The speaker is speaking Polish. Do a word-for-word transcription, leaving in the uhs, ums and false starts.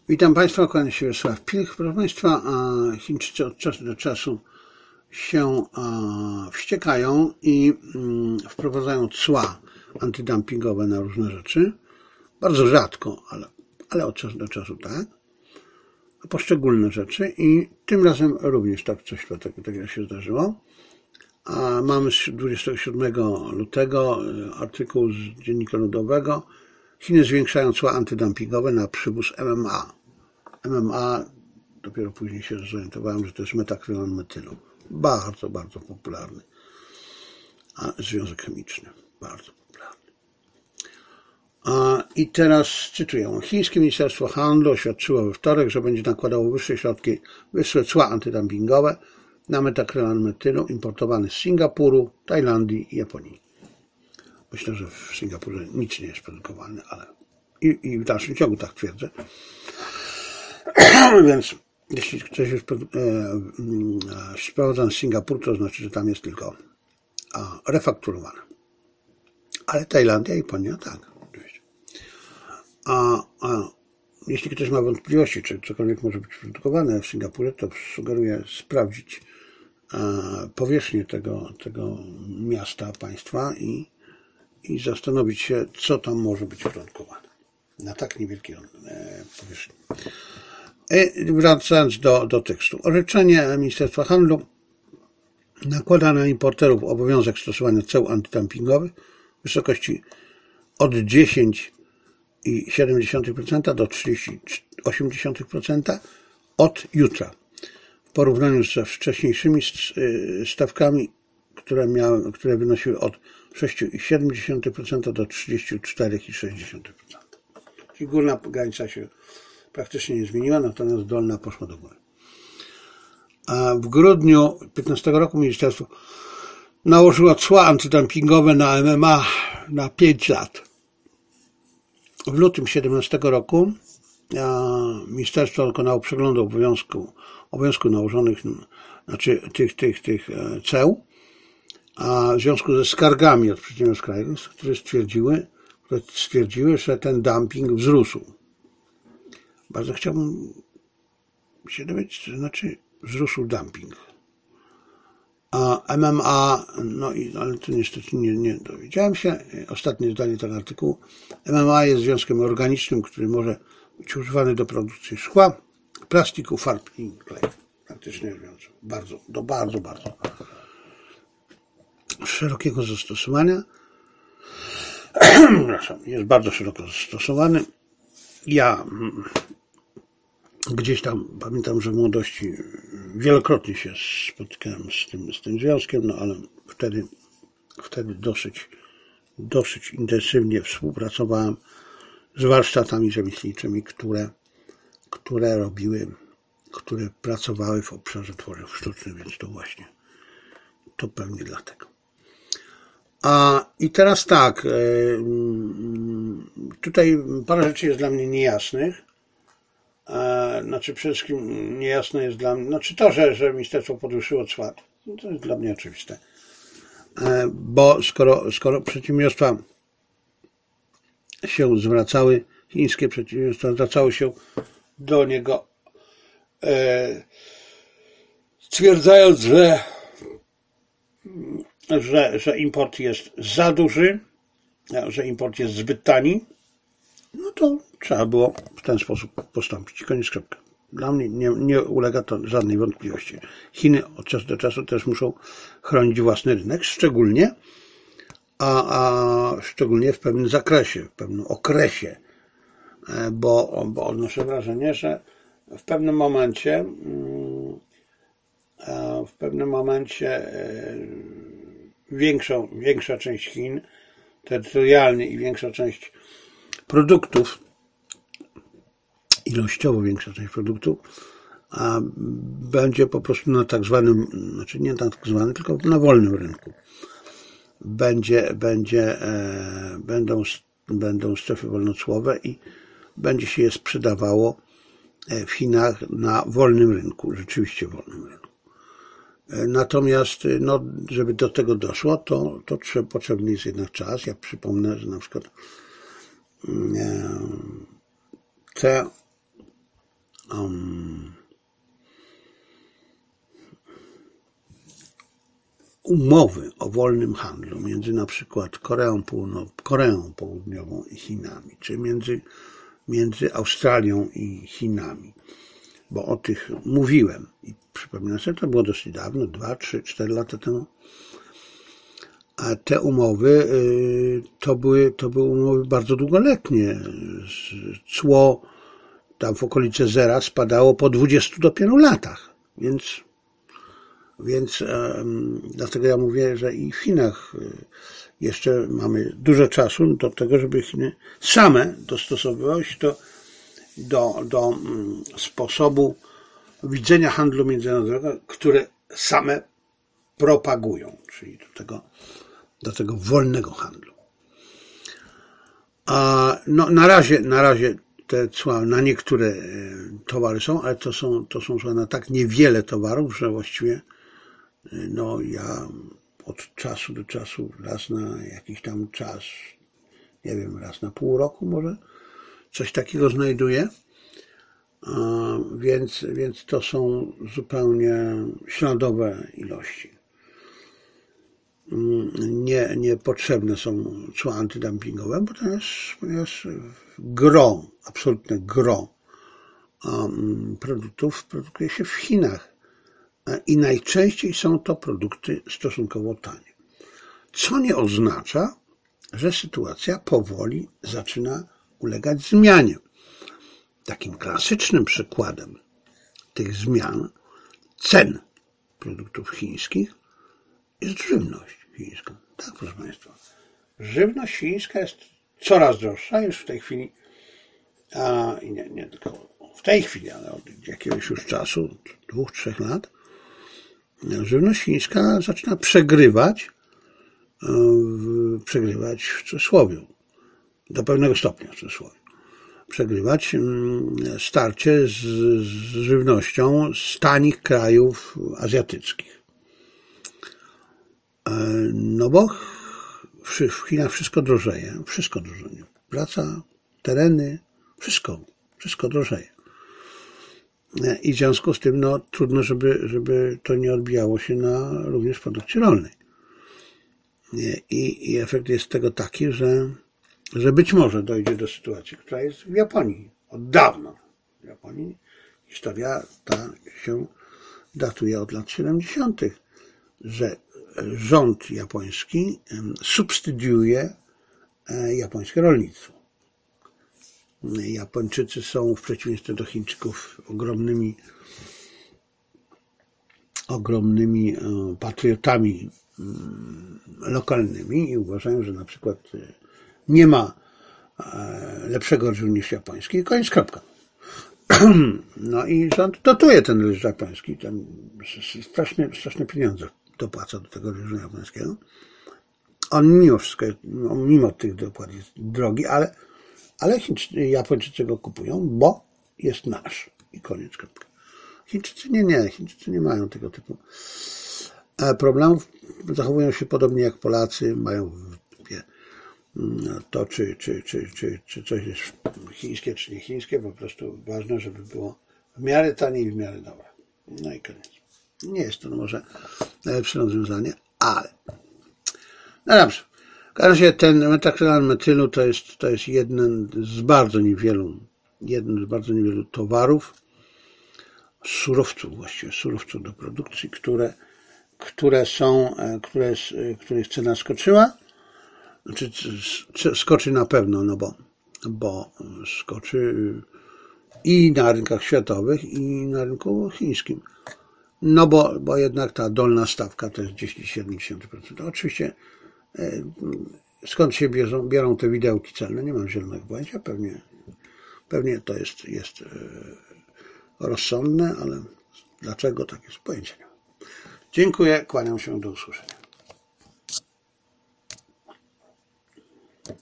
Witam Państwa, kłaniam się Wiesław Pilch. Proszę Państwa, Chińczycy od czasu do czasu się wściekają i wprowadzają cła antydumpingowe na różne rzeczy. Bardzo rzadko, ale, ale od czasu do czasu tak. Na poszczególne rzeczy i tym razem również tak coś takiego się zdarzyło. A mamy dwudziestego siódmego lutego artykuł z Dziennika Ludowego. Chiny zwiększają cła antydumpingowe na przywóz M M A. M M A, dopiero później się zorientowałem, że to jest metakrylan metylu. Bardzo, bardzo popularny a związek chemiczny. Bardzo popularny. A, I teraz cytuję. Chińskie Ministerstwo Handlu oświadczyło we wtorek, że będzie nakładało wyższe środki, wyższe cła antydumpingowe na metakrylan metylu importowany z Singapuru, Tajlandii i Japonii. Myślę, że w Singapurze nic nie jest produkowane, ale i, i w dalszym ciągu tak twierdzę. Więc jeśli ktoś jest sprowadzany z Singapuru, to znaczy, że tam jest tylko a, refakturowane. Ale Tajlandia i Japonia tak, oczywiście. A, a jeśli ktoś ma wątpliwości, czy cokolwiek może być produkowane w Singapurze, to sugeruję sprawdzić a, powierzchnię tego, tego miasta, państwa i, i zastanowić się, co tam może być produkowane na tak niewielkiej e, powierzchni. I wracając do, do tekstu. Orzeczenie Ministerstwa Handlu nakłada na importerów obowiązek stosowania ceł antydumpingowych w wysokości od dziesięć przecinek siedem procent do trzydzieści osiem procent od jutra. W porównaniu ze wcześniejszymi stawkami, które, miały, które wynosiły od sześć przecinek siedem procent do trzydzieści cztery przecinek sześć procent. Czyli górna granica się praktycznie nie zmieniła, natomiast dolna poszła do góry. A w grudniu dwa tysiące piętnastego roku ministerstwo nałożyło cła antydumpingowe na M M A na pięć lat. W lutym dwa tysiące siedemnastego roku ministerstwo dokonało przeglądu obowiązku, obowiązku nałożonych, znaczy tych, tych, tych ceł, a w związku ze skargami od przedsiębiorstw krajowych, które stwierdziły, które stwierdziły, że ten dumping wzrósł. Bardzo chciałbym się dowiedzieć, co znaczy wzrósł dumping. A M M A, no i, ale to niestety nie, nie dowiedziałem się. Ostatnie zdanie tego artykułu. M M A jest związkiem organicznym, który może być używany do produkcji szkła, plastiku, farb i kleju. Praktycznie mówiąc, bardzo, do bardzo, bardzo szerokiego zastosowania. Jest bardzo szeroko zastosowany. Ja gdzieś tam pamiętam, że w młodości wielokrotnie się spotykałem z tym, z tym związkiem, no ale wtedy, wtedy dosyć, dosyć intensywnie współpracowałem z warsztatami rzemieślniczymi, które, które robiły, które pracowały w obszarze tworzyw sztucznych, więc to właśnie, to pewnie dlatego. A i teraz tak, tutaj parę rzeczy jest dla mnie niejasnych. Znaczy przede wszystkim niejasne jest dla mnie, znaczy to, że, że ministerstwo podwyższyło cła, to jest dla mnie oczywiste. Bo skoro, skoro przedsiębiorstwa się zwracały, chińskie przedsiębiorstwa zwracały się do niego, e, stwierdzając, że, że, że import jest za duży, że import jest zbyt tani, no to trzeba było w ten sposób postąpić. Koniec, kropka. Dla mnie nie, nie ulega to żadnej wątpliwości. Chiny od czasu do czasu też muszą chronić własny rynek, szczególnie, a, a szczególnie w pewnym zakresie, w pewnym okresie, bo, bo odnoszę wrażenie, że w pewnym momencie w pewnym momencie większą, większa część Chin terytorialnie i większa część produktów, ilościowo większa część produktów, a będzie po prostu na tak zwanym, znaczy nie na tak zwanym, tylko na wolnym rynku. Będzie, będzie, e, będą, będą strefy wolnocłowe i będzie się je sprzedawało w Chinach na wolnym rynku, rzeczywiście wolnym rynku. Natomiast, no, żeby do tego doszło, to, to trzeba, potrzebny jest jednak czas. Ja przypomnę, że na przykład te um, umowy o wolnym handlu między na przykład Koreą, Północ, Koreą Południową i Chinami, czy między, między Australią i Chinami, bo o tych mówiłem i przypominam sobie, to było dosyć dawno, dwa, trzy, cztery lata temu. A te umowy to były, to były umowy bardzo długoletnie. Cło tam w okolice zera spadało po dwudziestu dopiero latach, więc Więc um, dlatego ja mówię, że i w Chinach jeszcze mamy dużo czasu do tego, żeby Chiny same dostosowywały się do, do, do um, sposobu widzenia handlu międzynarodowego, które same propagują, czyli do tego, do tego wolnego handlu. A no, na razie, na razie te cła na niektóre towary są, ale to są, to są cła na tak niewiele towarów, że właściwie no ja od czasu do czasu, raz na jakiś tam czas, nie wiem, raz na pół roku może coś takiego znajduję, więc, więc to są zupełnie śladowe ilości. Nie, niepotrzebne są cła antydumpingowe, ponieważ, ponieważ gro, absolutne gro produktów produkuje się w Chinach. I najczęściej są to produkty stosunkowo tanie. Co nie oznacza, że sytuacja powoli zaczyna ulegać zmianie. Takim klasycznym przykładem tych zmian cen produktów chińskich jest żywność chińska. Tak, proszę Państwa. Żywność chińska jest coraz droższa już w tej chwili, a nie, nie tylko w tej chwili, ale od jakiegoś już czasu, dwóch, trzech lat, żywność chińska zaczyna przegrywać, przegrywać w cudzysłowie, do pewnego stopnia w cudzysłowie, przegrywać starcie z, z żywnością z tanich krajów azjatyckich. No bo w Chinach wszystko drożeje, wszystko drożeje. Praca, tereny, wszystko, wszystko drożeje. I w związku z tym no, trudno, żeby, żeby to nie odbijało się na również produkcji rolnej. I, i efekt jest tego taki, że, że być może dojdzie do sytuacji, która jest w Japonii od dawna. W Japonii historia ta się datuje od lat siedemdziesiątych, że rząd japoński subsydiuje japońskie rolnictwo. Japończycy są w przeciwieństwie do Chińczyków ogromnymi, ogromnymi patriotami lokalnymi i uważają, że na przykład nie ma lepszego ryżu niż japoński. Koniec, kropka. No i rząd dotuje ten ryż japoński. Tam straszne, straszne pieniądze dopłaca do tego ryżu japońskiego. On mimo wszystko, mimo tych dopłat jest drogi, ale Ale Chińczycy, Japończycy go kupują, bo jest nasz. I koniec, kropka. Chińczycy nie, nie. Chińczycy nie mają tego typu problemów. Zachowują się podobnie jak Polacy. Mają to, czy, czy, czy, czy, czy coś jest chińskie, czy nie chińskie. Po prostu ważne, żeby było w miarę tanie i w miarę dobre. No i koniec. Nie jest to może najlepsze rozwiązanie, ale no dobrze. W każdym razie ten metakrylan metylu to jest, to jest jeden z bardzo niewielu, jeden z bardzo niewielu towarów, surowców właściwie, surowców do produkcji, które, które są, które, których cena skoczyła, znaczy skoczy na pewno, no bo, bo skoczy i na rynkach światowych, i na rynku chińskim. No bo, bo jednak ta dolna stawka to jest dziesięć do siedemdziesięciu procent. Oczywiście skąd się bierą, biorą te widełki celne? Nie mam zielonego pojęcia. Pewnie, pewnie to jest, jest rozsądne, ale dlaczego tak jest? Pojęcia nie mam. Dziękuję, kłaniam się, do usłyszenia.